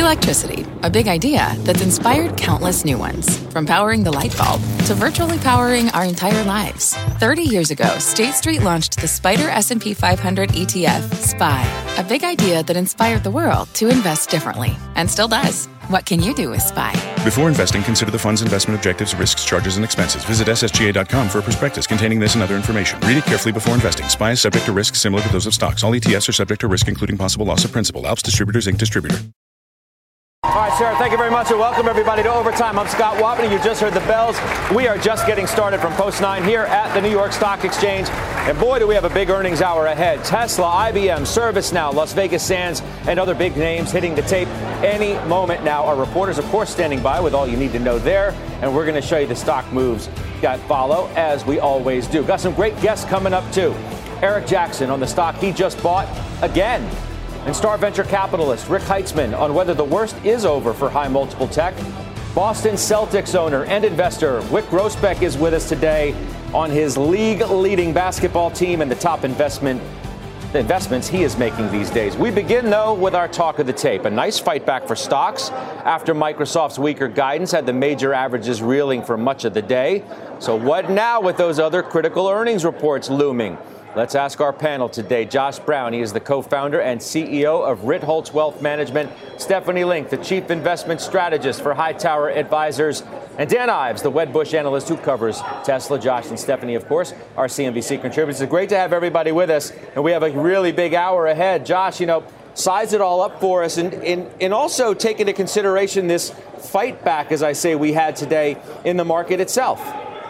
Electricity, a big idea that's inspired countless new ones. From powering the light bulb to virtually powering our entire lives. 30 years ago, State Street launched the Spider S&P 500 ETF, SPY. A big idea that inspired the world to invest differently. And still does. What can you do with SPY? Before investing, consider the fund's investment objectives, risks, charges, and expenses. Visit ssga.com for a prospectus containing this and other information. Read it carefully before investing. SPY is subject to risks similar to those of stocks. All ETFs are subject to risk, including possible loss of principal. Alps Distributors, Inc. Distributor. All right, Sarah, thank you very much, and welcome everybody to Overtime. I'm Scott Wapner. You just heard the bells. We are just getting started from Post 9 here at the New York Stock Exchange. And boy, do we have a big earnings hour ahead. Tesla, IBM, ServiceNow, Las Vegas Sands, and other big names hitting the tape any moment now. Our reporters, of course, standing by with all you need to know there. And we're going to show you the stock moves that follow, as we always do. Got some great guests coming up, too. Eric Jackson on the stock he just bought again. And star venture capitalist Rick Heitzman on whether the worst is over for high multiple tech. Boston Celtics owner and investor Wyc Grousbeck is with us today on his league-leading basketball team and the top investments he is making these days. We begin, though, with our talk of the tape. A nice fight back for stocks after Microsoft's weaker guidance had the major averages reeling for much of the day. So what now with those other critical earnings reports looming? Let's ask our panel today. Josh Brown, he is the co-founder and CEO of Ritholtz Wealth Management. Stephanie Link, the chief investment strategist for Hightower Advisors. And Dan Ives, the Wedbush analyst who covers Tesla. Josh and Stephanie, of course, our CNBC contributors. It's great to have everybody with us. And we have a really big hour ahead. Josh, size it all up for us and also take into consideration this fight back, as I say, we had today in the market itself.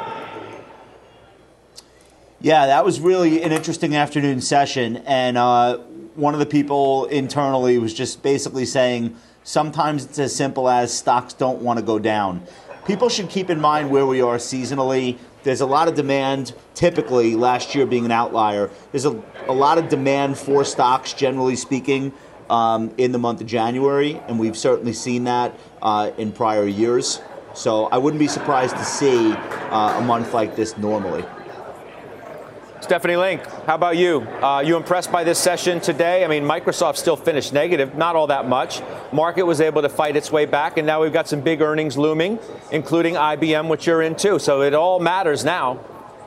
Yeah, that was really an interesting afternoon session. And one of the people internally was just basically saying sometimes it's as simple as stocks don't want to go down. People should keep in mind where we are seasonally. There's a lot of demand, typically last year being an outlier. There's a lot of demand for stocks, generally speaking, in the month of January. And we've certainly seen that in prior years. So I wouldn't be surprised to see a month like this normally. Stephanie Link, how about you? You impressed by this session today? I mean, Microsoft still finished negative, not all that much. Market was able to fight its way back, and now we've got some big earnings looming, including IBM, which you're in too. So it all matters now.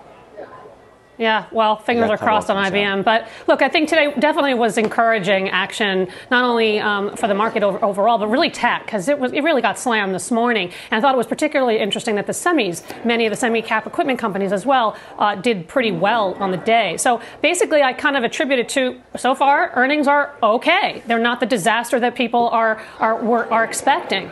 Yeah, well, fingers are crossed on IBM. But look, I think today definitely was encouraging action, not only for the market overall, but really tech, because it really got slammed this morning. And I thought it was particularly interesting that the semis, many of the semi-cap equipment companies as well, did pretty well on the day. So basically, I kind of attribute it to, so far, earnings are okay. They're not the disaster that people are expecting.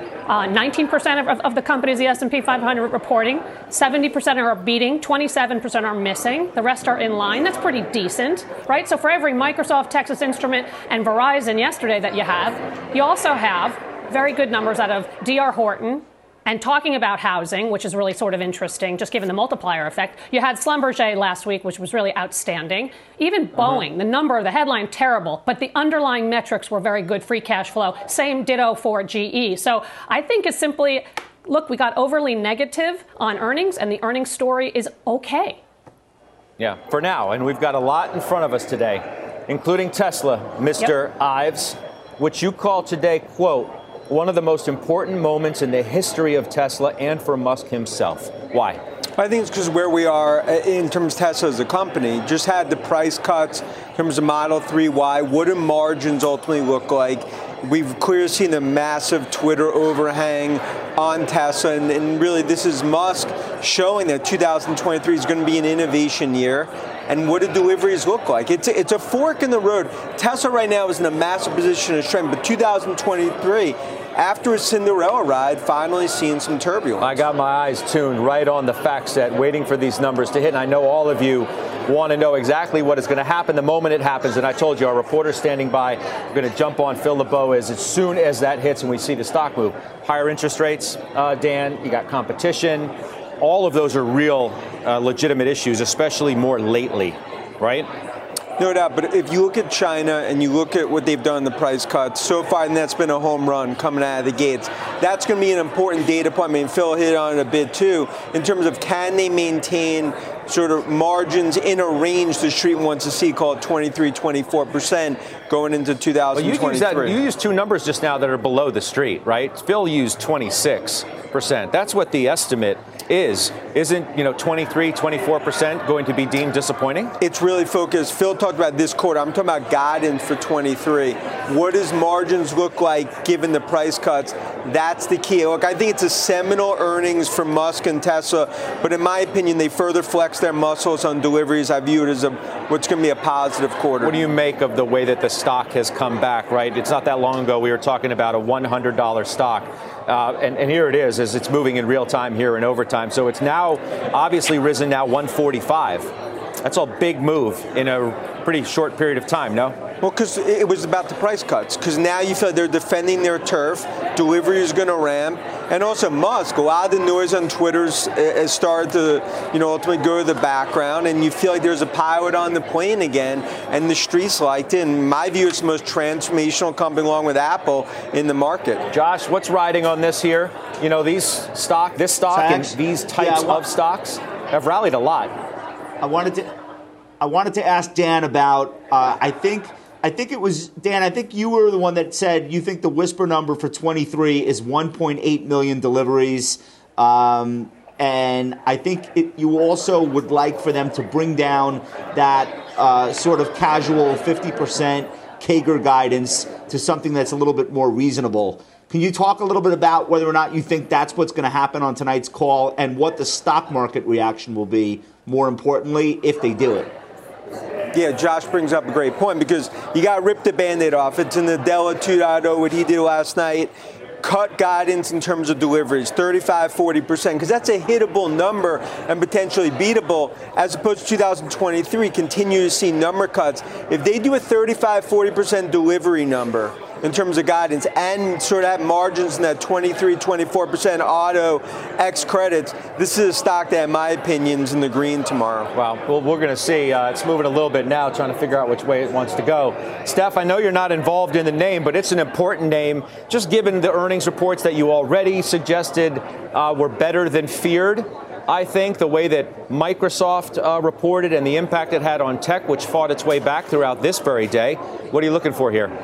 19% of the companies, the S&P 500 reporting, 70% are beating, 27% are missing. The rest are in line. That's pretty decent, right? So for every Microsoft, Texas Instrument, and Verizon yesterday that you also have very good numbers out of D.R. Horton. And talking about housing, which is really sort of interesting, just given the multiplier effect, you had Schlumberger last week, which was really outstanding. Even Boeing, the headline, terrible, but the underlying metrics were very good, free cash flow. Same ditto for GE. So I think it's simply, look, we got overly negative on earnings, and the earnings story is okay. Yeah, for now. And we've got a lot in front of us today, including Tesla, Mr. Ives, which you call today, quote, one of the most important moments in the history of Tesla and for Musk himself. Why? I think it's because where we are in terms of Tesla as a company, just had the price cuts in terms of Model 3 Y. What do margins ultimately look like? We've clearly seen the massive Twitter overhang on Tesla, and really this is Musk showing that 2023 is going to be an innovation year. And what do deliveries look like? It's a fork in the road. Tesla right now is in a massive position of strength, but 2023, after a Cinderella ride, finally seeing some turbulence. I got my eyes tuned right on the fact set, waiting for these numbers to hit. And I know all of you want to know exactly what is going to happen the moment it happens. And I told you, our reporter standing by, we're going to jump on Phil LeBeau as soon as that hits and we see the stock move. Higher interest rates, Dan, you got competition. All of those are real legitimate issues, especially more lately, right? No doubt, but if you look at China and you look at what they've done in the price cuts, so far and that's been a home run coming out of the gates. That's going to be an important data point. I mean, Phil hit on it a bit too, in terms of can they maintain sort of margins in a range the street wants to see, called 23-24% going into 2023. Well, you used two numbers just now that are below the street, right? Phil used 26%. That's what the estimate is. Isn't 23-24% going to be deemed disappointing? It's really focused. Phil talked about this quarter. I'm talking about guidance for 23. What does margins look like given the price cuts? That's the key. Look, I think it's a seminal earnings for Musk and Tesla, but in my opinion, they further flex their muscles on deliveries. I view it as what's going to be a positive quarter. What do you make of the way that the stock has come back, right? It's not that long ago we were talking about a $100 stock. And here it is as it's moving in real time here in overtime. So it's now obviously risen now 145. That's a big move in a pretty short period of time, no? Well, because it was about the price cuts. Because now you feel like they're defending their turf. Delivery is going to ramp. And also Musk, a lot of the noise on Twitter has started to, ultimately go to the background. And you feel like there's a pilot on the plane again. And the streets liked it. In my view, it's the most transformational company along with Apple in the market. Josh, what's riding on this here? This stock Thanks. and these types of stocks have rallied a lot. I wanted to ask Dan about, I think it was, Dan, I think you were the one that said you think the whisper number for 23 is 1.8 million deliveries. And I think you also would like for them to bring down that sort of casual 50% CAGR guidance to something that's a little bit more reasonable. Can you talk a little bit about whether or not you think that's what's going to happen on tonight's call and what the stock market reaction will be, more importantly, if they do it? Yeah, Josh brings up a great point because you got to rip the Band-Aid off. It's in the Nadella 2.0, what he did last night. Cut guidance in terms of deliveries, 35-40%, because that's a hittable number and potentially beatable, as opposed to 2023, continue to see number cuts. If they do a 35-40% delivery number in terms of guidance and sort of have margins in that 23-24% auto X credits, this is a stock that, in my opinion, is in the green tomorrow. Wow. Well, we're going to see. It's moving a little bit now, trying to figure out which way it wants to go. Steph, I know you're not involved in the name, but it's an important name. Just given the earnings reports that you already suggested were better than feared, I think the way that Microsoft reported and the impact it had on tech, which fought its way back throughout this very day. What are you looking for here?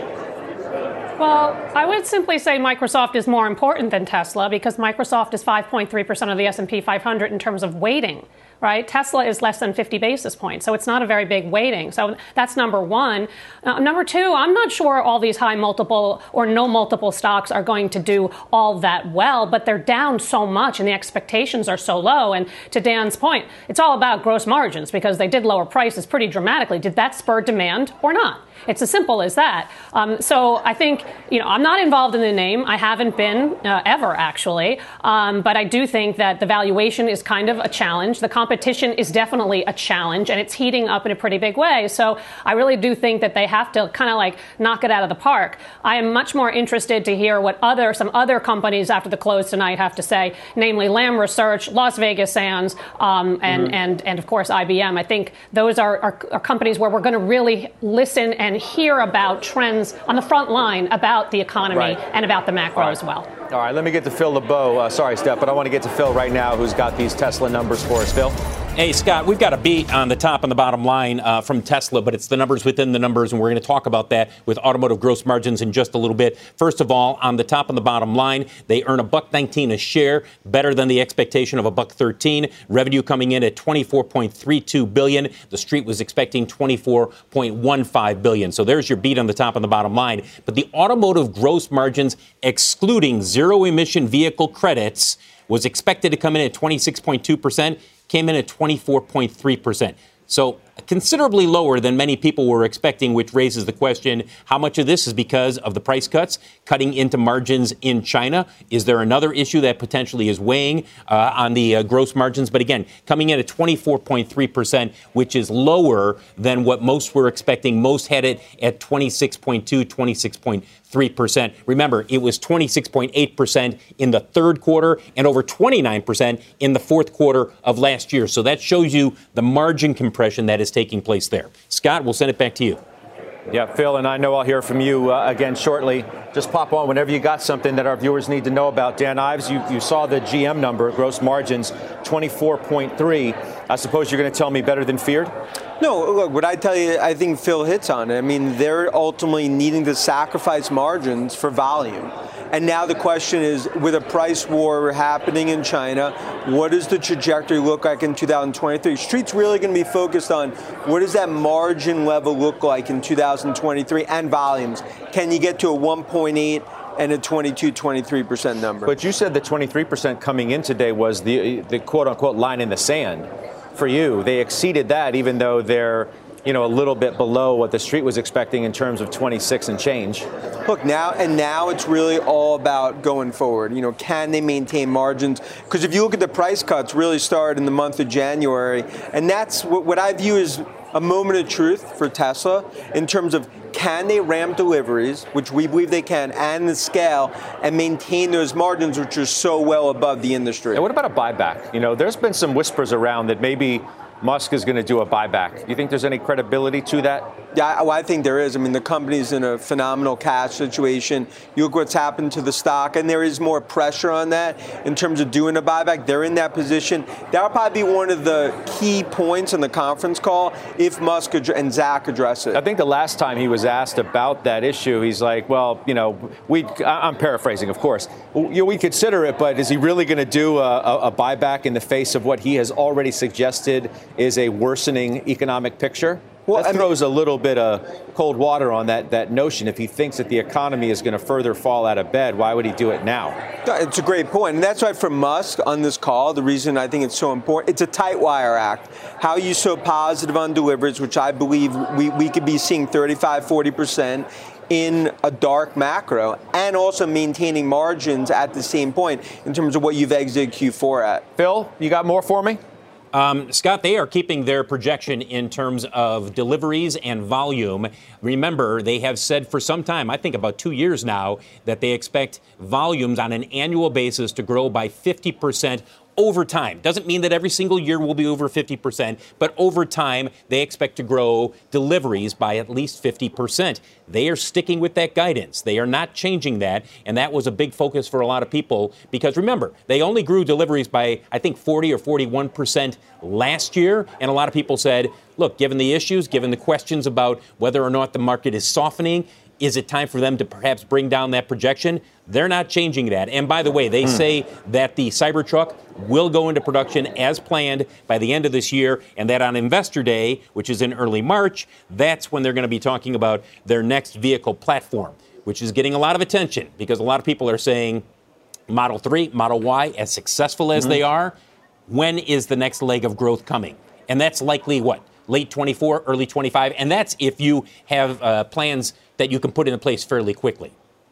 Well, I would simply say Microsoft is more important than Tesla because Microsoft is 5.3% of the S&P 500 in terms of weighting, right? Tesla is less than 50 basis points, so it's not a very big weighting. So that's number one. Number two, I'm not sure all these high multiple or no multiple stocks are going to do all that well, but they're down so much and the expectations are so low. And to Dan's point, it's all about gross margins because they did lower prices pretty dramatically. Did that spur demand or not? It's as simple as that. So I think, I'm not involved in the name. I haven't been ever, actually. But I do think that the valuation is kind of a challenge. The competition is definitely a challenge, and it's heating up in a pretty big way. So I really do think that they have to kind of like knock it out of the park. I am much more interested to hear what some other companies after the close tonight have to say, namely Lam Research, Las Vegas Sands, and of course IBM. I think those are companies where we're going to really listen and hear about trends on the front line about the economy and about the macro as well. All right, let me get to Phil LeBeau. Sorry, Steph, but I want to get to Phil right now, who's got these Tesla numbers for us. Phil? Hey, Scott, we've got a beat on the top and the bottom line from Tesla, but it's the numbers within the numbers, and we're going to talk about that with automotive gross margins in just a little bit. First of all, on the top and the bottom line, they earn $1.19 a share, better than the expectation of $1.13. Revenue coming in at $24.32 billion. The street was expecting $24.15 billion. So there's your beat on the top and the bottom line. But the automotive gross margins, excluding zero-emission vehicle credits, was expected to come in at 26.2%. Came in at 24.3%. So considerably lower than many people were expecting, which raises the question, how much of this is because of the price cuts, cutting into margins in China? Is there another issue that potentially is weighing on the gross margins? But again, coming in at 24.3%, which is lower than what most were expecting. Most had it at 26.2, 26.3%. Remember, it was 26.8% in the third quarter and over 29% in the fourth quarter of last year. So that shows you the margin compression that is taking place there. Scott, we'll send it back to you. Yeah, Phil, and I know I'll hear from you again shortly. Just pop on whenever you got something that our viewers need to know about. Dan Ives, you saw the GM number, gross margins, 24.3. I suppose you're going to tell me better than feared? No, look, what I tell you, I think Phil hits on it. I mean, they're ultimately needing to sacrifice margins for volume. And now the question is, with a price war happening in China, what does the trajectory look like in 2023? Street's really going to be focused on what does that margin level look like in 2023 and volumes. Can you get to a 1.8 and a 23% number? But you said the 23% coming in today was the quote-unquote line in the sand for you. They exceeded that, even though they're a little bit below what the street was expecting in terms of 26 and change. Look, now it's really all about going forward. Can they maintain margins? Because if you look at the price cuts, really started in the month of January, and that's what I view as a moment of truth for Tesla in terms of can they ramp deliveries, which we believe they can, and the scale, and maintain those margins, which are so well above the industry. And what about a buyback? There's been some whispers around that maybe Musk is going to do a buyback. Do you think there's any credibility to that? Yeah, well, I think there is. I mean, the company's in a phenomenal cash situation. You look what's happened to the stock, and there is more pressure on that in terms of doing a buyback. They're in that position. That'll probably be one of the key points in the conference call if Musk and Zach address it. I think the last time he was asked about that issue, he's like, well, I'm paraphrasing, of course. We consider it, but is he really going to do a buyback in the face of what he has already suggested is a worsening economic picture? Well, that throws a little bit of cold water on that notion. If he thinks that the economy is going to further fall out of bed, why would he do it now? It's a great point. And that's why for Musk on this call, the reason I think it's so important, it's a tight wire act. How are you so positive on deliveries, which I believe we could be seeing 35-40% in a dark macro, and also maintaining margins at the same point in terms of what you've exited Q4 at. Phil, you got more for me? Scott, they are keeping their projection in terms of deliveries and volume. Remember, they have said for some time, I think about 2 years now, that they expect volumes on an annual basis to grow by 50% over time. Doesn't mean that every single year will be over 50%, but over time, they expect to grow deliveries by at least 50%. They are sticking with that guidance. They are not changing that, and that was a big focus for a lot of people because, remember, they only grew deliveries by, I think, 40 or 41% last year, and a lot of people said, look, given the issues, given the questions about whether or not the market is softening, is it time for them to perhaps bring down that projection? They're not changing that. And by the way, they say that the Cybertruck will go into production as planned by the end of this year, and that on Investor Day, which is in early March, that's when they're going to be talking about their next vehicle platform, which is getting a lot of attention because a lot of people are saying Model 3, Model Y, as successful as they are, when is the next leg of growth coming? And that's likely what? Late 24, early 25, and that's if you have plans that you can put into place fairly quickly.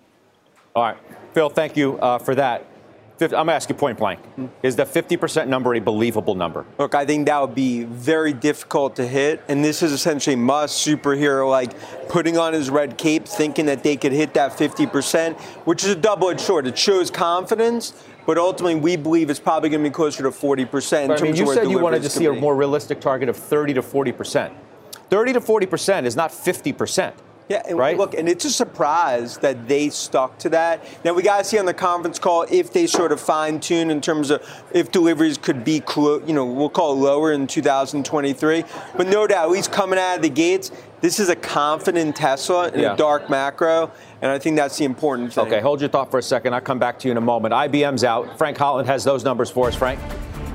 All right. Phil, thank you for that. I'm going to ask you point blank. Is the 50% number a believable number? Look, I think that would be very difficult to hit. And this is essentially Musk superhero, like putting on his red cape, thinking that they could hit that 50%, which is a double-edged sword. It shows confidence, but ultimately we believe it's probably going to be closer to 40%. But, you said you wanted to see a more realistic target of 30 to 40%. 30 to 40% is not 50%. Yeah, and right? Look, and it's a surprise that they stuck to that. Now, we got to see on the conference call if they sort of fine-tune in terms of if deliveries could be, we'll call it lower in 2023. But no doubt, at least coming out of the gates, this is a confident Tesla in a dark macro, and I think that's the important thing. Okay, hold your thought for a second. I'll come back to you in a moment. IBM's out. Frank Holland has those numbers for us. Frank?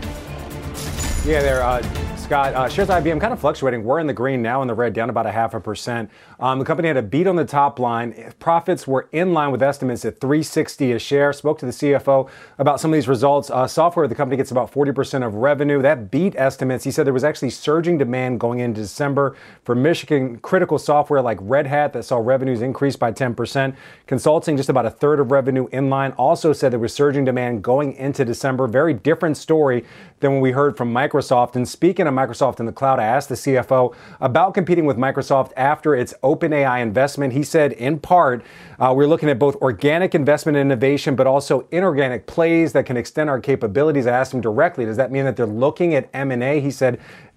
Yeah, there, Scott. Shares IBM kind of fluctuating. We're in the green now, in the red, down about 0.5%. The company had a beat on the top line. Profits were in line with estimates at $3.60 a share. Spoke to the CFO about some of these results. Software, the company gets about 40% of revenue. That beat estimates. He said there was actually surging demand going into December for mission critical software like Red Hat that saw revenues increase by 10%. Consulting, just about a third of revenue in line. Also said there was surging demand going into December. Very different story than what we heard from Microsoft. And speaking of Microsoft in the cloud, I asked the CFO about competing with Microsoft after its OpenAI investment. He said, in part, we're looking at both organic investment and innovation, but also inorganic plays that can extend our capabilities. I asked him directly, does that mean that they're looking at M&A? He said,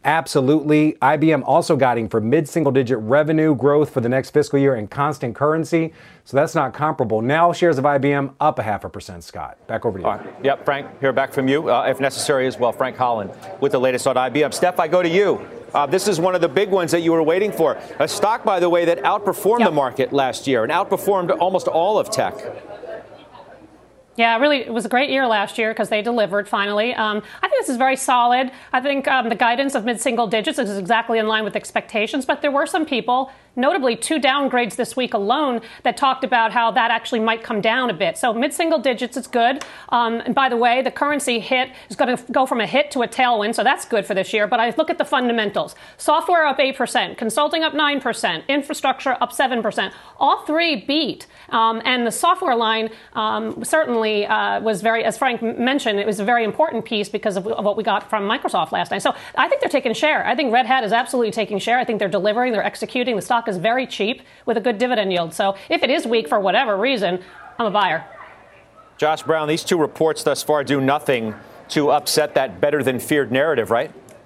Absolutely. IBM also guiding for mid-single-digit revenue growth for the next fiscal year in constant currency. So that's not comparable. Now shares of IBM up 0.5%, Scott. Back over to you. All right. Yep, Frank, hear back from you, if necessary as well. Frank Holland with the latest on IBM. Steph, I go to you. This is one of the big ones that you were waiting for. A stock, by the way, that outperformed the market last year and outperformed almost all of tech. Yeah, really, it was a great year last year because they delivered finally. I think this is very solid. I think the guidance of mid-single digits is exactly in line with expectations, but there were some people, notably 2 downgrades this week alone, that talked about how that actually might come down a bit. So mid-single digits is good. And by the way, the currency hit is going to go from a hit to a tailwind, so that's good for this year. But I look at the fundamentals. Software up 8%, consulting up 9%, infrastructure up 7%. All three beat. And the software line certainly was very, as Frank mentioned, it was a very important piece because of what we got from Microsoft last night. So I think they're taking share. I think Red Hat is absolutely taking share. I think they're delivering, they're executing. The stock is very cheap with a good dividend yield. So if it is weak for whatever reason, I'm a buyer. Josh Brown, these two reports thus far do nothing to upset that better than feared narrative, right?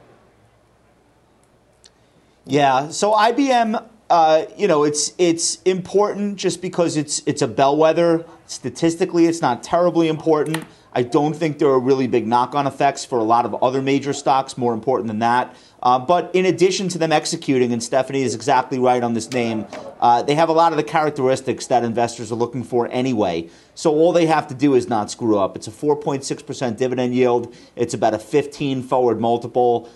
Yeah. So IBM, it's important just because it's a bellwether. Statistically, it's not terribly important. I don't think there are really big knock-on effects for a lot of other major stocks, more important than that. But in addition to them executing, and Stephanie is exactly right on this name, they have a lot of the characteristics that investors are looking for anyway. So all they have to do is not screw up. It's a 4.6% dividend yield. It's about a 15 forward multiple.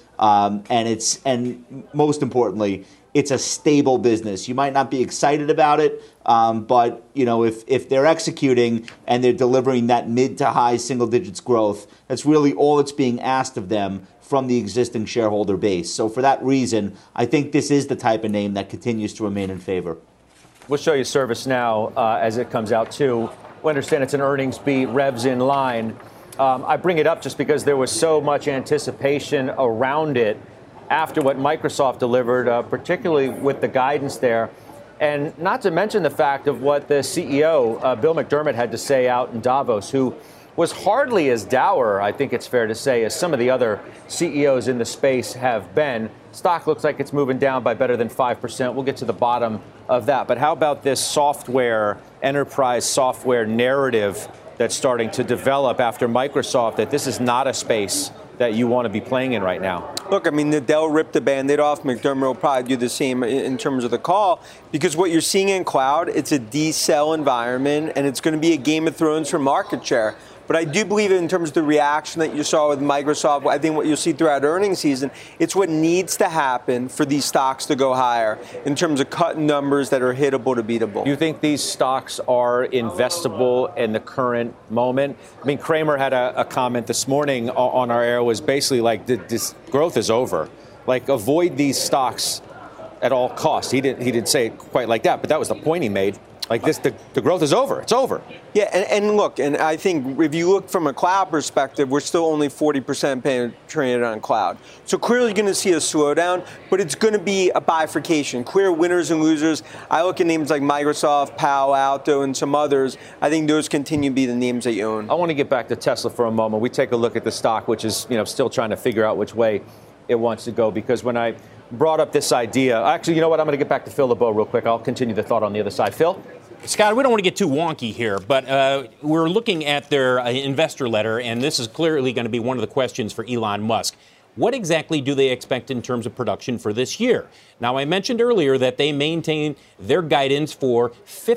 And most importantly, it's a stable business. You might not be excited about it, but if they're executing and they're delivering that mid to high single digits growth, that's really all that's being asked of them from the existing shareholder base. So for that reason, I think this is the type of name that continues to remain in favor. We'll show you ServiceNow as it comes out too. We understand it's an earnings beat, revs in line. I bring it up just because there was so much anticipation around it after what Microsoft delivered, particularly with the guidance there. And not to mention the fact of what the CEO, Bill McDermott, had to say out in Davos, who was hardly as dour, I think it's fair to say, as some of the other CEOs in the space have been. Stock looks like it's moving down by better than 5%. We'll get to the bottom of that. But how about this software, enterprise software narrative that's starting to develop after Microsoft, that this is not a space that you want to be playing in right now? Look, I mean, Dell ripped the Band-Aid off. McDermott will probably do the same in terms of the call, because what you're seeing in cloud, it's a decel environment, and it's going to be a Game of Thrones for market share. But I do believe in terms of the reaction that you saw with Microsoft, I think what you'll see throughout earnings season, it's what needs to happen for these stocks to go higher in terms of cutting numbers that are hittable to beatable. Do you think these stocks are investable in the current moment? I mean, Kramer had a comment this morning on our air, was basically like, this growth is over. Like, avoid these stocks at all costs. He didn't say it quite like that, but that was the point he made. Like this, the growth is over. It's over. Yeah, and look, and I think if you look from a cloud perspective, we're still only 40% penetrated on cloud. So clearly you're going to see a slowdown, but it's going to be a bifurcation. Clear winners and losers. I look at names like Microsoft, Palo Alto, and some others. I think those continue to be the names that you own. I want to get back to Tesla for a moment. We take a look at the stock, which is still trying to figure out which way it wants to go, because when I brought up this idea, actually, you know what? I'm going to get back to Phil LeBeau real quick. I'll continue the thought on the other side. Phil? Scott, we don't want to get too wonky here, but we're looking at their investor letter, and this is clearly going to be one of the questions for Elon Musk. What exactly do they expect in terms of production for this year? Now, I mentioned earlier that they maintain their guidance for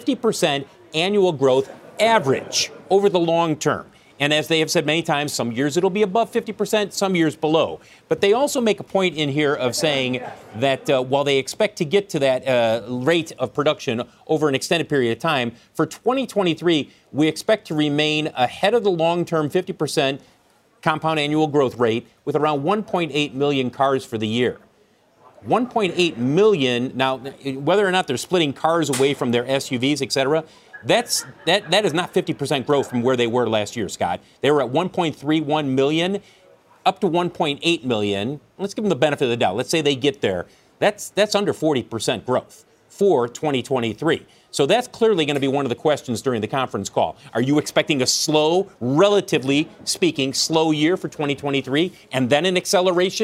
50% annual growth average over the long term. And as they have said many times, some years it'll be above 50%, some years below. But they also make a point in here of saying that while they expect to get to that rate of production over an extended period of time, for 2023, we expect to remain ahead of the long-term 50% compound annual growth rate with around 1.8 million cars for the year. 1.8 million. Now, whether or not they're splitting cars away from their SUVs, et cetera, that is not 50% growth from where they were last year, Scott. They were at 1.31 million, up to 1.8 million. Let's give them the benefit of the doubt. Let's say they get there. That's under 40% growth for 2023. So that's clearly going to be one of the questions during the conference call. Are you expecting a slow, relatively speaking, slow year for 2023 and then an acceleration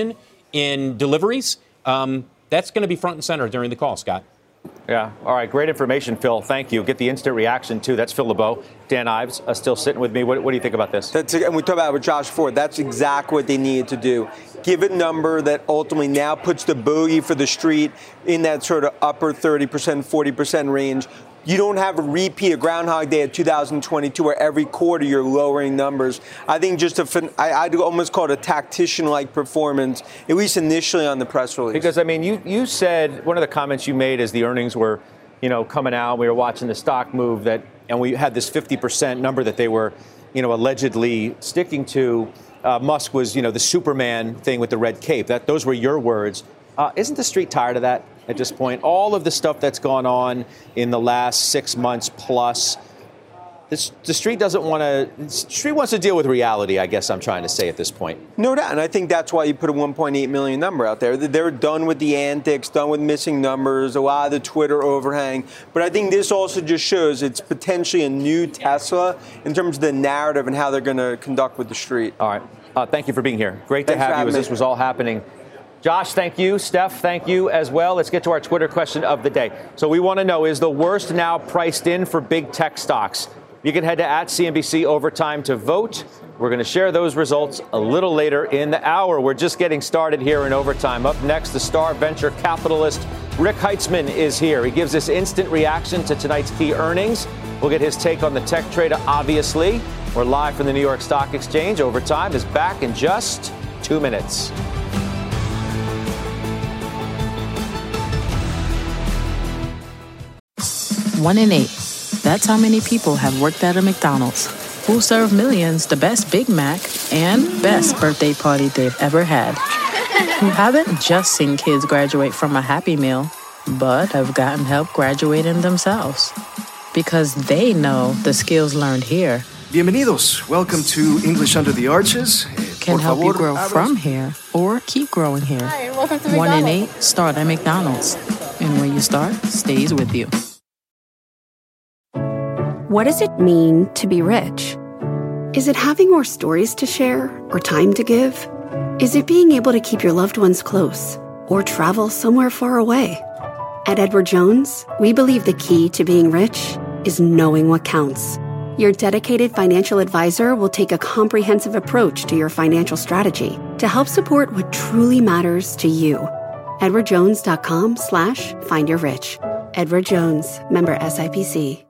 in deliveries, that's going to be front and center during the call, Scott. Yeah. All right. Great information, Phil. Thank you. Get the instant reaction, too. That's Phil LeBeau. Dan Ives still sitting with me. What do you think about this? And we talked about it with Josh Ford. That's exactly what they needed to do. Give a number that ultimately now puts the bogey for the street in that sort of upper 30%, 40% range. You don't have a repeat of Groundhog Day of 2022 where every quarter you're lowering numbers. I think I'd almost call it a tactician-like performance, at least initially on the press release. Because, I mean, you said one of the comments you made as the earnings were, coming out, we were watching the stock move and we had this 50% number that they were, allegedly sticking to. Musk was, the Superman thing with the red cape. Those were your words. Isn't the street tired of that at this point? All of the stuff that's gone on in the last 6 months plus, the street doesn't want to. The street wants to deal with reality, I guess I'm trying to say at this point. No doubt, and I think that's why you put a 1.8 million number out there. They're done with the antics, done with missing numbers, a lot of the Twitter overhang. But I think this also just shows it's potentially a new Tesla in terms of the narrative and how they're going to conduct with the street. All right. Thank you for being here. Great to have you as this was all happening. Josh, thank you. Steph, thank you as well. Let's get to our Twitter question of the day. So we want to know, is the worst now priced in for big tech stocks? You can head to @CNBC Overtime to vote. We're going to share those results a little later in the hour. We're just getting started here in Overtime. Up next, the star venture capitalist Rick Heitzmann is here. He gives us instant reaction to tonight's key earnings. We'll get his take on the tech trader, obviously. We're live from the New York Stock Exchange. Overtime is back in just 2 minutes. 1 in 8. That's how many people have worked at a McDonald's, who serve millions the best Big Mac and best birthday party they've ever had. Who haven't just seen kids graduate from a Happy Meal, but have gotten help graduating themselves. Because they know the skills learned here Bienvenidos. Welcome to English Under the Arches. Can help you grow from here or keep growing here. Hi, welcome to 1 in McDonald's. 8 start at McDonald's. And where you start stays with you. What does it mean to be rich? Is it having more stories to share or time to give? Is it being able to keep your loved ones close or travel somewhere far away? At Edward Jones, we believe the key to being rich is knowing what counts. Your dedicated financial advisor will take a comprehensive approach to your financial strategy to help support what truly matters to you. EdwardJones.com/findyourrich. Edward Jones, member SIPC.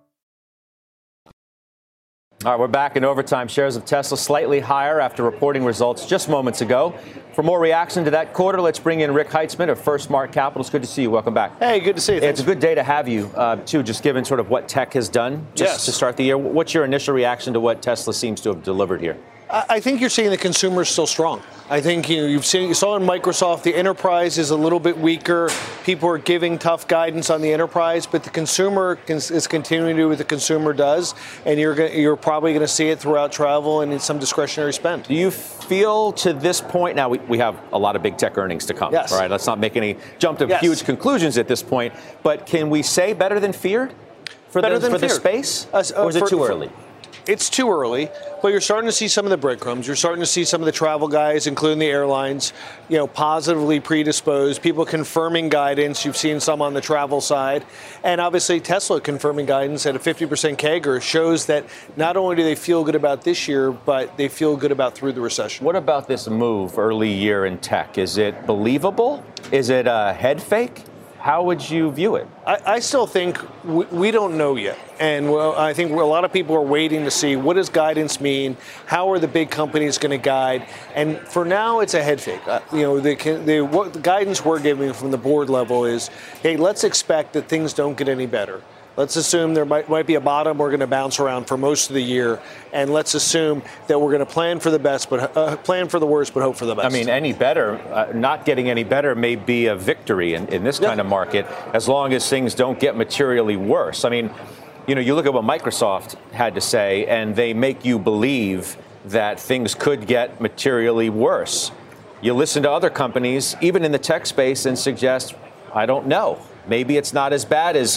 All right, we're back in Overtime. Shares of Tesla slightly higher after reporting results just moments ago. For more reaction to that quarter, let's bring in Rick Heitzmann of First Smart Capital. It's good to see you. Welcome back. Hey, good to see you. Thanks. It's a good day to have you, too, just given sort of what tech has done just to start the year. What's your initial reaction to what Tesla seems to have delivered here? I think you're seeing the consumer is still strong. I think you saw in Microsoft the enterprise is a little bit weaker. People are giving tough guidance on the enterprise, but the consumer is continuing to do what the consumer does, and you're probably going to see it throughout travel and in some discretionary spend. Do you feel to this point now we have a lot of big tech earnings to come? Yes. All right, let's not make any jump to huge conclusions at this point. But can we say better than feared for the space, or is it too early? It's too early, but you're starting to see some of the breadcrumbs. You're starting to see some of the travel guys, including the airlines, positively predisposed, people confirming guidance. You've seen some on the travel side. And obviously Tesla confirming guidance at a 50% CAGR shows that not only do they feel good about this year, but they feel good about through the recession. What about this move early year in tech? Is it believable? Is it a head fake? How would you view it? I still think we don't know yet. And I think a lot of people are waiting to see what does guidance mean? How are the big companies going to guide? And for now, it's a head fake. What the guidance we're giving from the board level is, hey, let's expect that things don't get any better. Let's assume there might be a bottom we're going to bounce around for most of the year, and let's assume that we're going to plan for the best, but plan for the worst, but hope for the best. I mean, any better, not getting any better may be a victory in this kind of market, as long as things don't get materially worse. I mean, you look at what Microsoft had to say, and they make you believe that things could get materially worse. You listen to other companies, even in the tech space, and suggest, I don't know, maybe it's not as bad as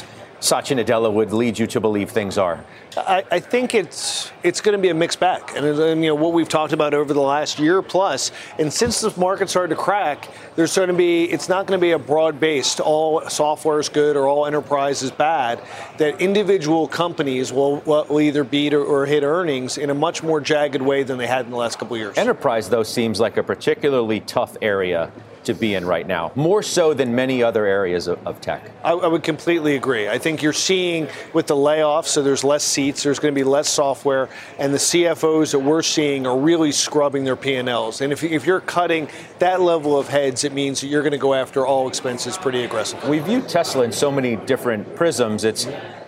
Satya Nadella would lead you to believe things are? I think it's going to be a mixed bag, and what we've talked about over the last year plus. And since the market started to crack, it's not going to be a broad-based all software is good or all enterprise is bad. That individual companies will either beat or hit earnings in a much more jagged way than they had in the last couple of years. Enterprise, though, seems like a particularly tough area to be in right now, more so than many other areas of tech. I would completely agree. I think you're seeing with the layoffs, so there's less seats, there's going to be less software, and the CFOs that we're seeing are really scrubbing their P&Ls. And if you're cutting that level of heads, it means that you're going to go after all expenses pretty aggressively. We view Tesla in so many different prisms. It's,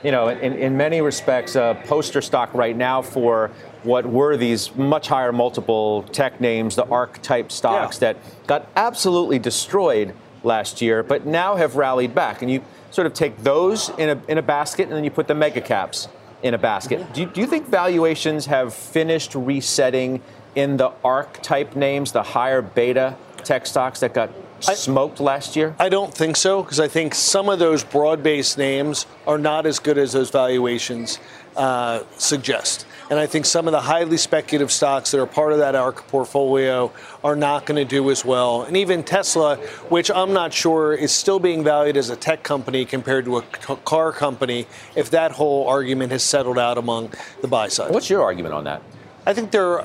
in many respects, a poster stock right now for what were these much higher multiple tech names, the ARK-type stocks that got absolutely destroyed last year, but now have rallied back. And you sort of take those in a basket, and then you put the mega caps in a basket. Do you think valuations have finished resetting in the ARK-type names, the higher beta tech stocks that got smoked last year? I don't think so, because I think some of those broad-based names are not as good as those valuations suggest. And I think some of the highly speculative stocks that are part of that ARK portfolio are not going to do as well. And even Tesla, which I'm not sure is still being valued as a tech company compared to a car company, if that whole argument has settled out among the buy side. What's your argument on that? I think they're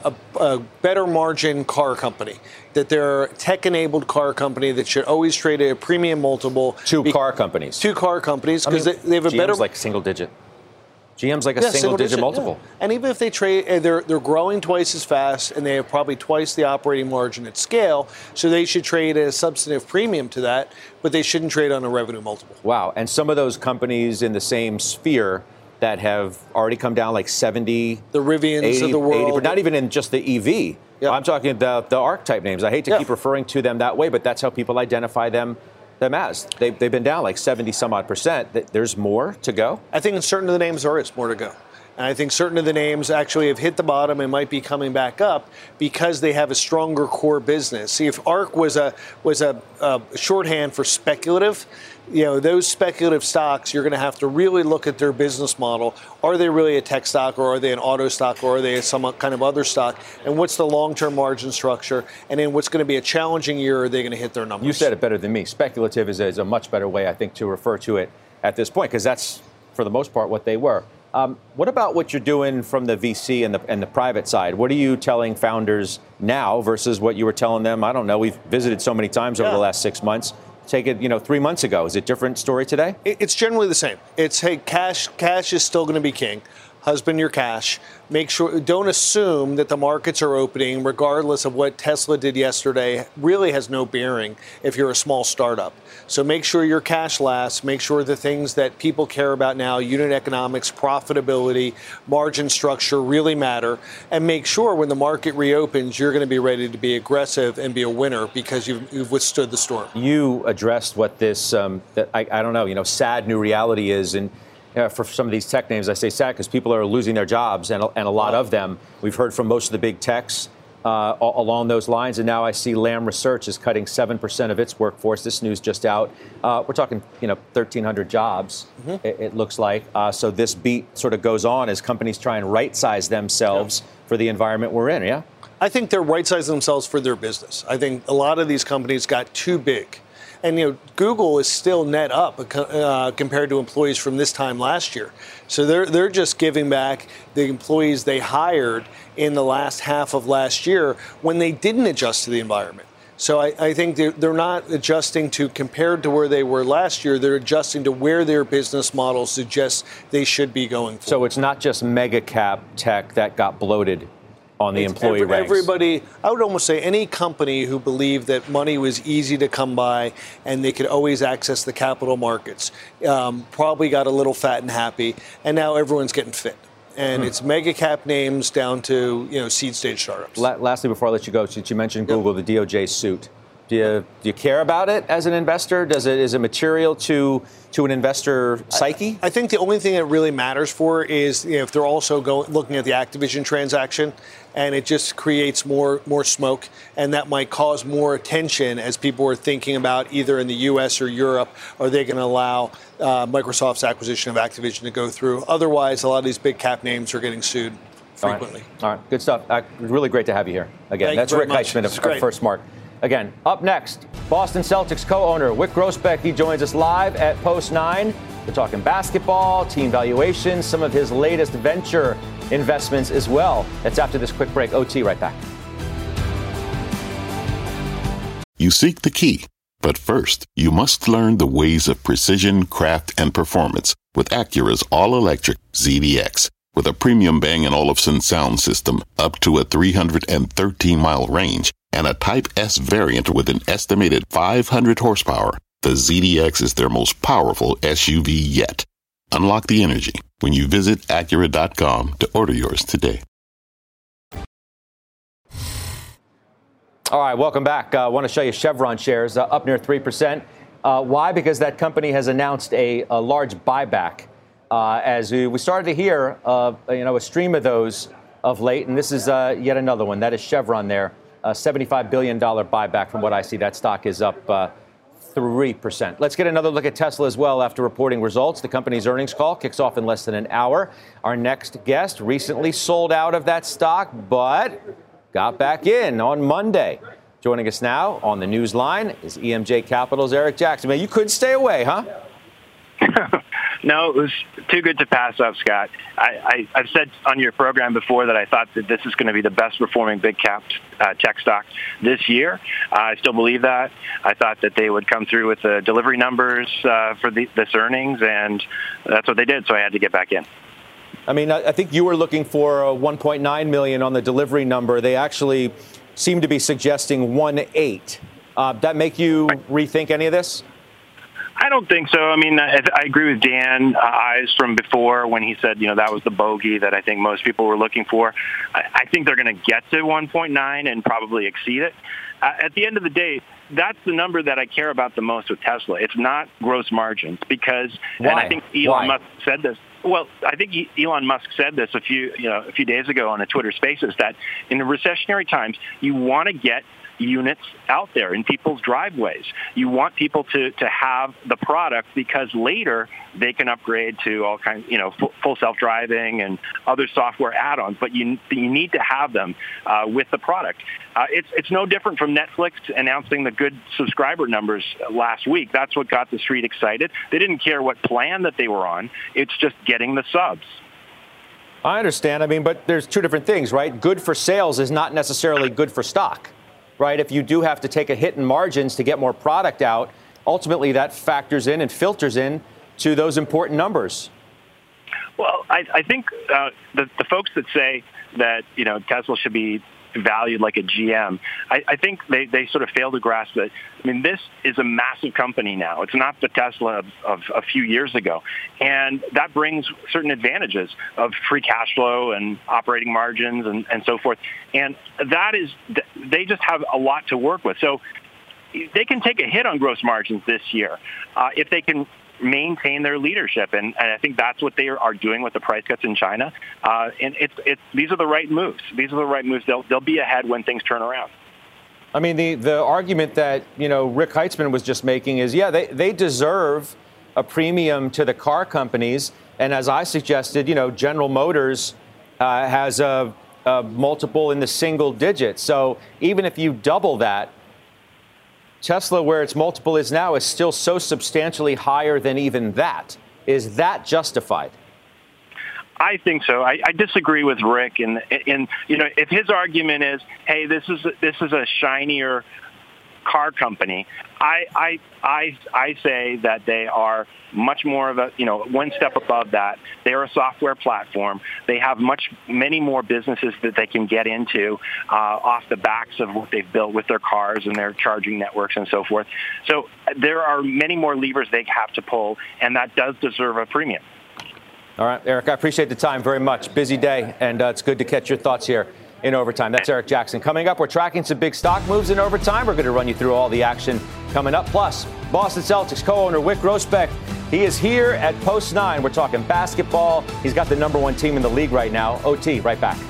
a better margin car company, that they're a tech-enabled car company that should always trade at a premium multiple. Two car companies, because they have a better... like single digit. GM's like a single-digit multiple. Yeah. And even if they trade, they're growing twice as fast, and they have probably twice the operating margin at scale, so they should trade at a substantive premium to that, but they shouldn't trade on a revenue multiple. Wow. And some of those companies in the same sphere that have already come down like 70, the Rivians 80, of the world. 80, but not even in just the EV. Yep. I'm talking about the ARK-type names. I hate to keep referring to them that way, but that's how people identify them as. They've been down like 70-some-odd%. There's more to go? I think in certain of the names there is more to go. And I think certain of the names actually have hit the bottom and might be coming back up because they have a stronger core business. See, if ARK was a shorthand for speculative, those speculative stocks, you're going to have to really look at their business model. Are they really a tech stock, or are they an auto stock, or are they some kind of other stock? And what's the long-term margin structure? And then what's going to be a challenging year? Are they going to hit their numbers? You said it better than me. Speculative is a much better way, I think, to refer to it at this point, because that's, for the most part, what they were. What about what you're doing from the VC and the private side? What are you telling founders now versus what you were telling them? I don't know. We've visited so many times over the last 6 months. Take it, 3 months ago. Is it a different story today? It's generally the same. It's, hey, cash is still going to be king. Husband your cash. Make sure, don't assume that the markets are opening regardless of what Tesla did yesterday. Really has no bearing if you're a small startup. So make sure your cash lasts. Make sure the things that people care about now, unit economics, profitability, margin structure, really matter. And make sure when the market reopens, you're going to be ready to be aggressive and be a winner because you've withstood the storm. You addressed what this, I don't know, sad new reality is. And for some of these tech names, I say sad because people are losing their jobs, and a lot of them. We've heard from most of the big techs along those lines, and now I see Lam Research is cutting 7% of its workforce. This news just out. We're talking, 1,300 jobs. It looks like. So this beat sort of goes on as companies try and right-size themselves for the environment we're in. Yeah, I think they're right-sizing themselves for their business. I think a lot of these companies got too big. And, Google is still net up compared to employees from this time last year. So they're just giving back the employees they hired in the last half of last year when they didn't adjust to the environment. So I think they're not adjusting to compared to where they were last year. They're adjusting to where their business model suggests they should be going forward. So it's not just mega cap tech that got bloated on the employee ranks. Everybody, I would almost say any company who believed that money was easy to come by and they could always access the capital markets probably got a little fat and happy, and now everyone's getting fit. And it's mega cap names down to seed stage startups. Lastly, before I let you go, since you mentioned Google, the DOJ suit, Do you care about it as an investor? Is it material to an investor psyche? I think the only thing that really matters for is if they're also looking at the Activision transaction, and it just creates more smoke, and that might cause more attention as people are thinking about either in the U.S. or Europe, are they going to allow Microsoft's acquisition of Activision to go through? Otherwise, a lot of these big cap names are getting sued frequently. All right. Good stuff. Really great to have you here again. That's Rick Heitzmann of First Mark. Again, up next, Boston Celtics co-owner Wyc Grousbeck. He joins us live at Post 9. We're talking basketball, team valuations, some of his latest venture investments as well. That's after this quick break. OT, right back. You seek the key, but first, you must learn the ways of precision, craft, and performance with Acura's all-electric ZDX. With a premium Bang & Olufsen sound system up to a 313-mile range and a Type S variant with an estimated 500 horsepower, the ZDX is their most powerful SUV yet. Unlock the energy when you visit Acura.com to order yours today. All right, welcome back. I want to show you Chevron shares up near 3%. Why? Because that company has announced a large buyback. As we started to hear, a stream of those of late, and this is yet another one. That is Chevron there, a $75 billion buyback. From what I see, that stock is up 3%. Let's get another look at Tesla as well after reporting results. The company's earnings call kicks off in less than an hour. Our next guest recently sold out of that stock, but got back in on Monday. Joining us now on the news line is EMJ Capital's Eric Jackson. Man, you couldn't stay away, huh? No, it was too good to pass up, Scott. I've said on your program before that I thought that this is going to be the best performing big cap tech stock this year. I still believe that. I thought that they would come through with the delivery numbers for this earnings, and that's what they did, so I had to get back in. I mean, I think you were looking for 1.9 million on the delivery number. They actually seem to be suggesting 1.8. That make you rethink any of this? I don't think so. I mean, I agree with Dan Ives from before when he said, that was the bogey that I think most people were looking for. I think they're going to get to 1.9 and probably exceed it. At the end of the day, that's the number that I care about the most with Tesla. It's not gross margins because, Why? And I think Elon Musk said this. Well, I think Elon Musk said this a few days ago on a Twitter Spaces that in the recessionary times, you want to get units out there in people's driveways. You want people to have the product because later they can upgrade to all kinds, full self-driving and other software add-ons, but you need to have them with the product. It's no different from Netflix announcing the good subscriber numbers last week. That's what got the street excited. They didn't care what plan that they were on. It's just getting the subs. I understand. I mean, but there's two different things, right? Good for sales is not necessarily good for stock. Right? If you do have to take a hit in margins to get more product out, ultimately that factors in and filters in to those important numbers. Well, I think the folks that say that, Tesla should be valued like a GM, I think they sort of fail to grasp that. I mean, this is a massive company now. It's not the Tesla of a few years ago. And that brings certain advantages of free cash flow and operating margins and so forth. And they just have a lot to work with. So they can take a hit on gross margins this year if they can maintain their leadership, and I think that's what they are doing with the price cuts in China. And these are the right moves. These are the right moves. They'll be ahead when things turn around. I mean, the argument that Rick Heitzmann was just making is, they deserve a premium to the car companies, and as I suggested, General Motors has a multiple in the single digits. So even if you double that, Tesla, where its multiple is now, is still so substantially higher than even that. Is that justified? I think so. I disagree with Rick. And if his argument is, hey, this is a shinier car company, I say that they are much more of a, one step above that. They're a software platform. They have many more businesses that they can get into off the backs of what they've built with their cars and their charging networks and so forth. So there are many more levers they have to pull, and that does deserve a premium. All right, Eric, I appreciate the time very much. Busy day, and it's good to catch your thoughts here in overtime. That's Eric Jackson. Coming up, we're tracking some big stock moves in overtime. We're going to run you through all the action coming up. Plus, Boston Celtics co-owner Wyc Grousbeck, he is here at Post 9. We're talking basketball. He's got the number one team in the league right now. OT, right back.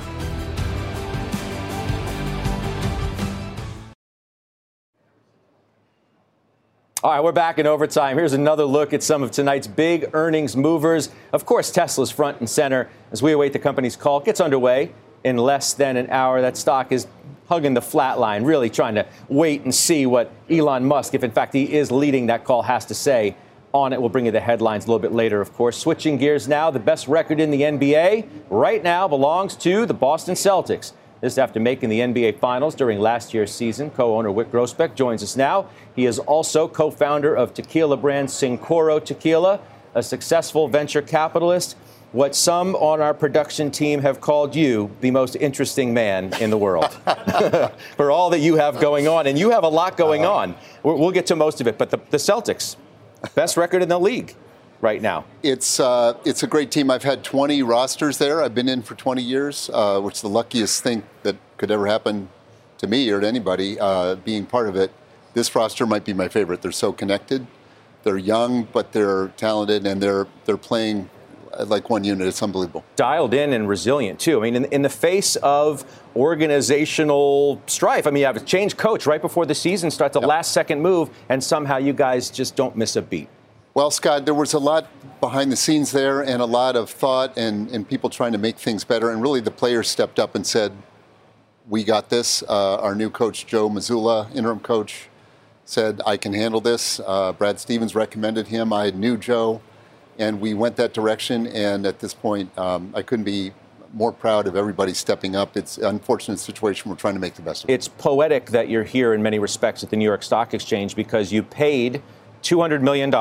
All right, we're back in overtime. Here's another look at some of tonight's big earnings movers. Of course, Tesla's front and center as we await the company's call. It gets underway in less than an hour. That stock is hugging the flat line, really trying to wait and see what Elon Musk, if in fact he is leading that call, has to say on it. We'll bring you the headlines a little bit later, of course. Switching gears now, the best record in the NBA right now belongs to the Boston Celtics. This after making the NBA Finals during last year's season. Co-owner Wyc Grousbeck joins us now. He is also co-founder of tequila brand Cincoro Tequila, a successful venture capitalist. What some on our production team have called you the most interesting man in the world for all that you have going on. And you have a lot going on. We'll get to most of it. But the Celtics, best record in the league right now. It's a great team. I've had 20 rosters there. I've been in for 20 years, which is the luckiest thing that could ever happen to me or to anybody being part of it. This roster might be my favorite. They're so connected. They're young, but they're talented, and they're playing like one unit. It's unbelievable. Dialed in and resilient, too. I mean, in the face of organizational strife, I mean, you have a change coach right before the season starts, a last-second move, and somehow you guys just don't miss a beat. Well, Scott, there was a lot behind the scenes there and a lot of thought and people trying to make things better. And really the players stepped up and said, we got this. Our new coach, Joe Mazzulla, interim coach, said, I can handle this. Brad Stevens recommended him. I knew Joe, and we went that direction. And at this point, I couldn't be more proud of everybody stepping up. It's an unfortunate situation. We're trying to make the best of it. It's poetic that you're here in many respects at the New York Stock Exchange because you paid $200 million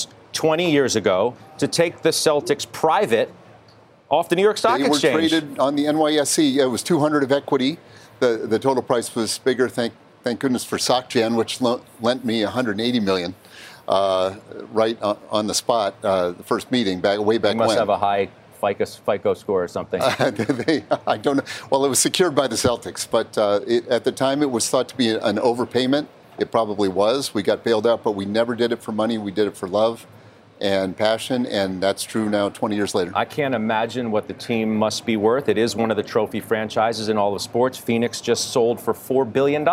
20 years ago to take the Celtics private off the New York Stock Exchange. They were traded on the NYSE. It was 200 of equity. The total price was bigger. Thank goodness for SocGen, which lent me $180 million right on the spot. The first meeting way back when. You must have a high FICO score or something. I don't know. Well, it was secured by the Celtics, but at the time it was thought to be an overpayment. It probably was. We got bailed out, but we never did it for money. We did it for love and passion, and that's true now 20 years later. I can't imagine what the team must be worth. It is one of the trophy franchises in all of sports. Phoenix just sold for $4 billion.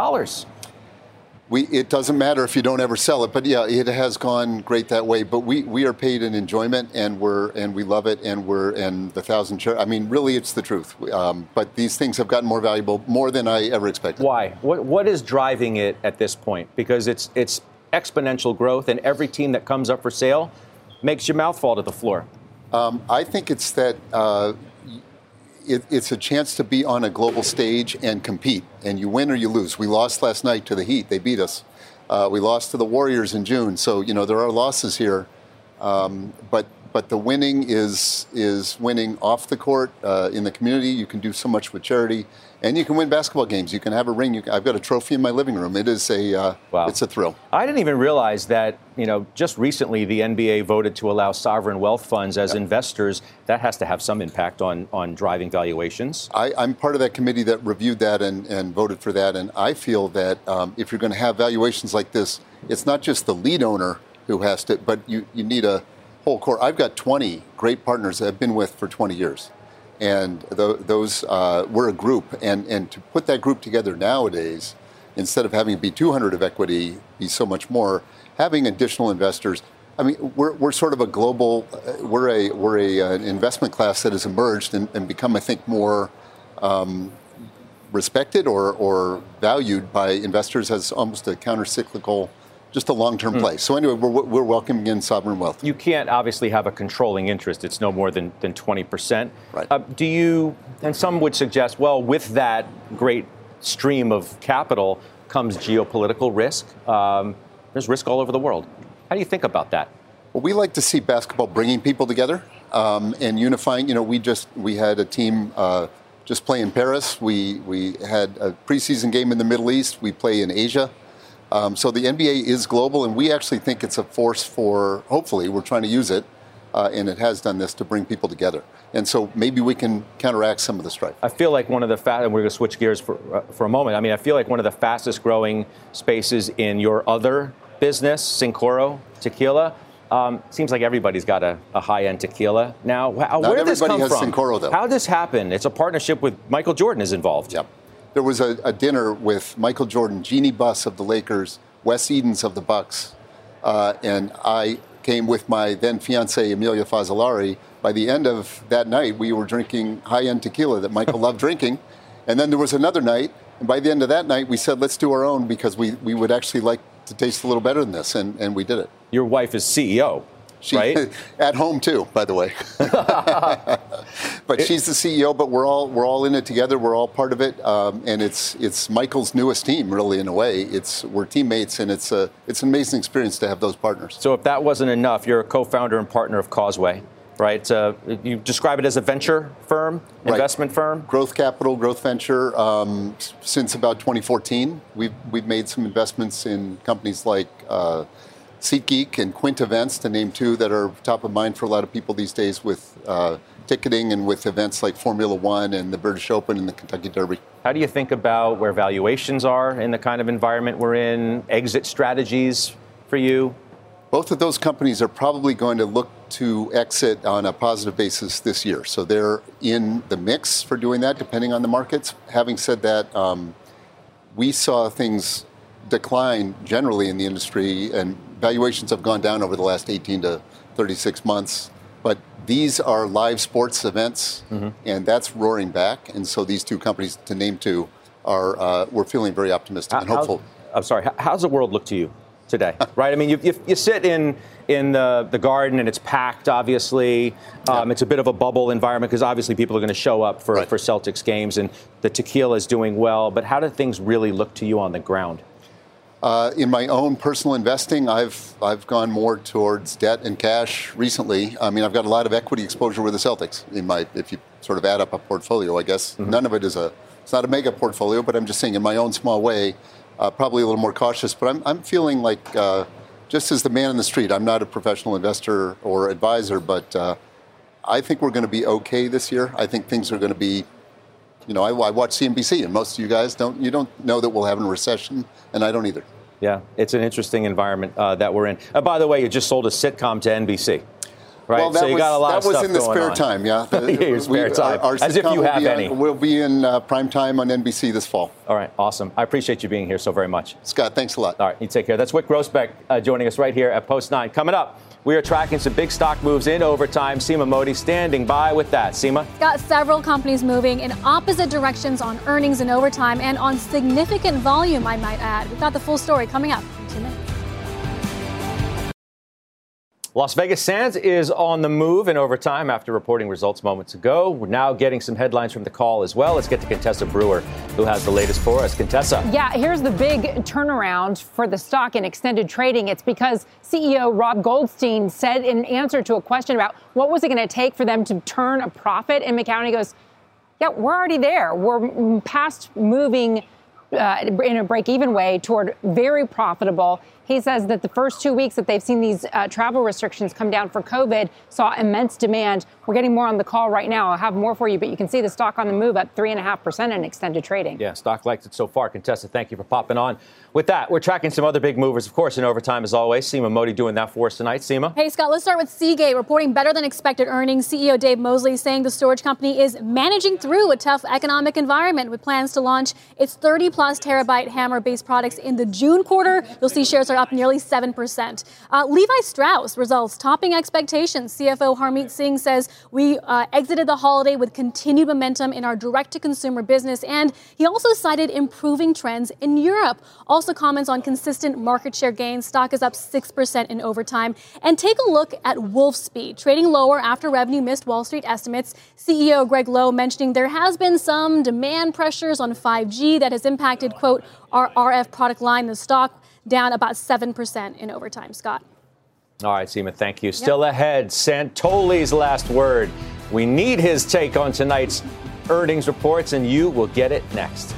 It doesn't matter if you don't ever sell it, but yeah, it has gone great that way. But we are paid in enjoyment, and we love it, and the 1,000 shares. I mean, really, it's the truth. But these things have gotten more valuable, more than I ever expected. Why? What is driving it at this point? Because it's exponential growth, and every team that comes up for sale makes your mouth fall to the floor. I think it's that. It's a chance to be on a global stage and compete, and you win or you lose. We lost last night to the Heat. They beat us. We lost to the Warriors in June. So, there are losses here. But the winning is winning off the court, in the community. You can do so much with charity, and you can win basketball games. You can have a ring. I've got a trophy in my living room. It is it's a thrill. I didn't even realize that, just recently the NBA voted to allow sovereign wealth funds as investors. That has to have some impact on driving valuations. I'm part of that committee that reviewed that and voted for that. And I feel that if you're going to have valuations like this, it's not just the lead owner who has to, but you need a whole core. I've got 20 great partners that I've been with for 20 years. And those we're a group. And to put that group together nowadays, instead of having it be 200 of equity, be so much more, having additional investors. I mean, we're sort of a global, we're an investment class that has emerged and become, I think, more respected or valued by investors as almost a counter-cyclical, just a long-term play. So anyway, we're welcoming in sovereign wealth. You can't obviously have a controlling interest. It's no more than 20%. Right. Do you, and some would suggest, well, with that great stream of capital comes geopolitical risk. There's risk all over the world. How do you think about that? Well, we like to see basketball bringing people together and unifying. We had a team just play in Paris. We had a preseason game in the Middle East. We play in Asia. So the NBA is global, and we actually think it's a force for, hopefully, we're trying to use it and it has done this to bring people together. And so maybe we can counteract some of the strife. I feel like one of the and we're going to switch gears for a moment. I mean, I feel like one of the fastest growing spaces in your other business, Cincoro Tequila. Seems like everybody's got a high-end tequila now. Where did this come from? Not everybody has Cincoro, though. How did this happen? It's a partnership with Michael Jordan is involved. Yep. There was a dinner with Michael Jordan, Jeannie Buss of the Lakers, Wes Edens of the Bucks, and I came with my then fiancée, Amelia Fazzolari. By the end of that night, we were drinking high-end tequila that Michael loved drinking. And then there was another night, and by the end of that night, we said, let's do our own because we would actually like to taste a little better than this, and we did it. Your wife is CEO, right? At home too, by the way. But she's the CEO. But we're all in it together. We're all part of it, and it's Michael's newest team, really, in a way. We're teammates, and it's an amazing experience to have those partners. So if that wasn't enough, you're a co-founder and partner of Causeway, right? You describe it as a venture firm, investment firm, growth capital, growth venture. Since about 2014, we've made some investments in companies like SeatGeek and Quint Events, to name two that are top of mind for a lot of people these days with ticketing and with events like Formula One and the British Open and the Kentucky Derby. How do you think about where valuations are in the kind of environment we're in, exit strategies for you? Both of those companies are probably going to look to exit on a positive basis this year. So they're in the mix for doing that, depending on the markets. Having said that, we saw things decline generally in the industry, and valuations have gone down over the last 18 to 36 months. But these are live sports events, and that's roaring back. And so these two companies, to name two, we're feeling very optimistic and hopeful. I'm sorry, how's the world look to you today? Right? I mean, you sit in the garden and it's packed, obviously. It's a bit of a bubble environment because obviously people are going to show up for Celtics games, and the tequila is doing well. But how do things really look to you on the ground? In my own personal investing, I've gone more towards debt and cash recently. I mean, I've got a lot of equity exposure with the Celtics if you sort of add up a portfolio, I guess. None of it it's not a mega portfolio, but I'm just saying in my own small way, probably a little more cautious. But I'm feeling like, just as the man in the street, I'm not a professional investor or advisor, but I think we're going to be okay this year. I think things are going to be, I watch CNBC, and most of you guys don't know that we'll have a recession, and I don't either. Yeah, it's an interesting environment that we're in. By the way, you just sold a sitcom to NBC, right? Well, so you got a lot of stuff in the going spare on. time, yeah. Your spare time, as if you have any. We'll be in prime time on NBC this fall. All right, awesome. I appreciate you being here so very much. Scott, thanks a lot. All right, you take care. That's Wick Grousbeck joining us right here at Post 9. Coming up, we are tracking some big stock moves in overtime. Seema Modi standing by with that. Seema? Got several companies moving in opposite directions on earnings in overtime and on significant volume, I might add. We've got the full story coming up in 2 minutes. Las Vegas Sands is on the move in overtime after reporting results moments ago. We're now getting some headlines from the call as well. Let's get to Contessa Brewer, who has the latest for us. Contessa. Yeah, here's the big turnaround for the stock in extended trading. It's because CEO Rob Goldstein said in answer to a question about what was it going to take for them to turn a profit in Macau, and he goes, yeah, we're already there. We're past moving in a break-even way toward very profitable. He says that the first 2 weeks that they've seen these travel restrictions come down for COVID saw immense demand. We're getting more on the call right now. I'll have more for you, but you can see the stock on the move at 3.5% in extended trading. Yeah, stock likes it so far. Contessa, thank you for popping on. With that, we're tracking some other big movers, of course, in overtime as always. Seema Modi doing that for us tonight. Seema? Hey, Scott, let's start with Seagate reporting better than expected earnings. CEO Dave Mosley saying the storage company is managing through a tough economic environment with plans to launch its 30-plus terabyte HAMR-based products in the June quarter. You'll see shares are up nearly 7%. Levi Strauss results topping expectations. CFO Harmeet Singh says we exited the holiday with continued momentum in our direct-to-consumer business, and he also cited improving trends in Europe. Also comments on consistent market share gains. Stock is up 6% in overtime. And take a look at Wolfspeed, trading lower after revenue missed Wall Street estimates. CEO Greg Lowe mentioning there has been some demand pressures on 5G that has impacted, quote, our RF product line. The stock down about 7% in overtime. Scott. All right, Seema, thank you. Still ahead, Santoli's last word. We need his take on tonight's earnings reports, and you will get it next.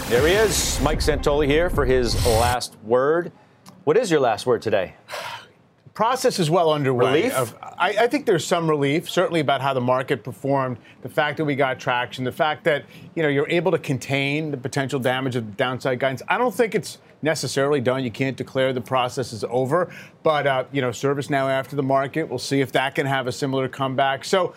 There he is, Mike Santoli here for his last word. What is your last word today? Process is well underway. Relief? I think there's some relief, certainly about how the market performed, the fact that we got traction, the fact that you're able to contain the potential damage of the downside guidance. I don't think it's necessarily done. You can't declare the process is over, but ServiceNow after the market, we'll see if that can have a similar comeback. So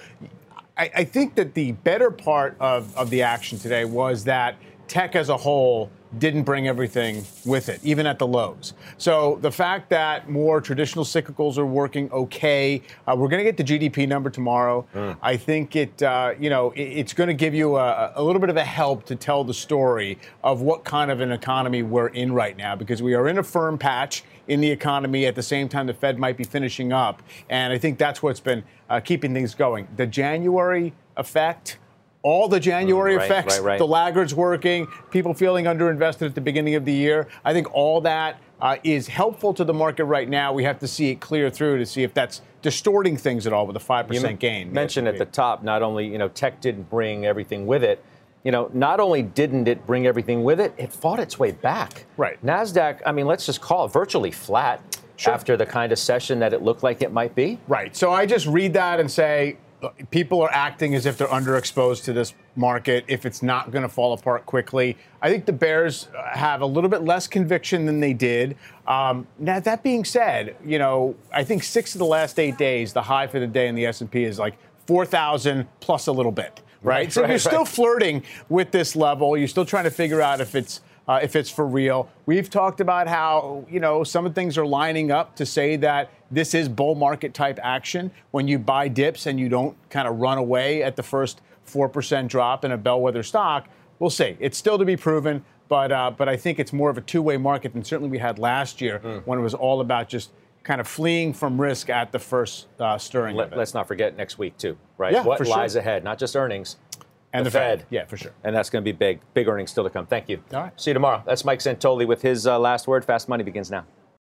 I think that the better part of the action today was that tech as a whole didn't bring everything with it, even at the lows. So the fact that more traditional cyclicals are working okay, we're going to get the GDP number tomorrow. I think it's going to give you a little bit of a help to tell the story of what kind of an economy we're in right now, because we are in a firm patch in the economy at the same time the Fed might be finishing up. And I think that's what's been keeping things going. The January effect, all the January effects, the laggards working, people feeling underinvested at the beginning of the year. I think all that is helpful to the market right now. We have to see it clear through to see if that's distorting things at all with a 5% gain. You mentioned at the top, not only, tech didn't bring everything with it. Not only didn't it bring everything with it, it fought its way back. Right. NASDAQ, let's just call it virtually flat after the kind of session that it looked like it might be. Right. So I just read that and say, people are acting as if they're underexposed to this market, if it's not going to fall apart quickly. I think the bears have a little bit less conviction than they did. Now, that being said, I think 6 of the last 8 days, the high for the day in the S&P is like 4,000 plus a little bit, right? So you're still flirting with this level. You're still trying to figure out if it's for real. We've talked about how, some of the things are lining up to say that this is bull market type action when you buy dips and you don't kind of run away at the first 4% drop in a bellwether stock. We'll see. It's still to be proven, but I think it's more of a two-way market than certainly we had last year when it was all about just kind of fleeing from risk at the first stirring. Let's not forget next week, too, right? Yeah, what lies ahead, not just earnings. And the Fed. Yeah, for sure. And that's going to be big. Big earnings still to come. Thank you. All right. See you tomorrow. That's Mike Santoli with his last word. Fast Money begins now.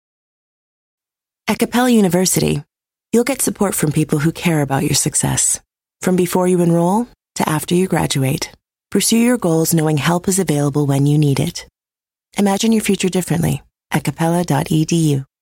At Capella University, you'll get support from people who care about your success. From before you enroll to after you graduate, pursue your goals knowing help is available when you need it. Imagine your future differently at capella.edu.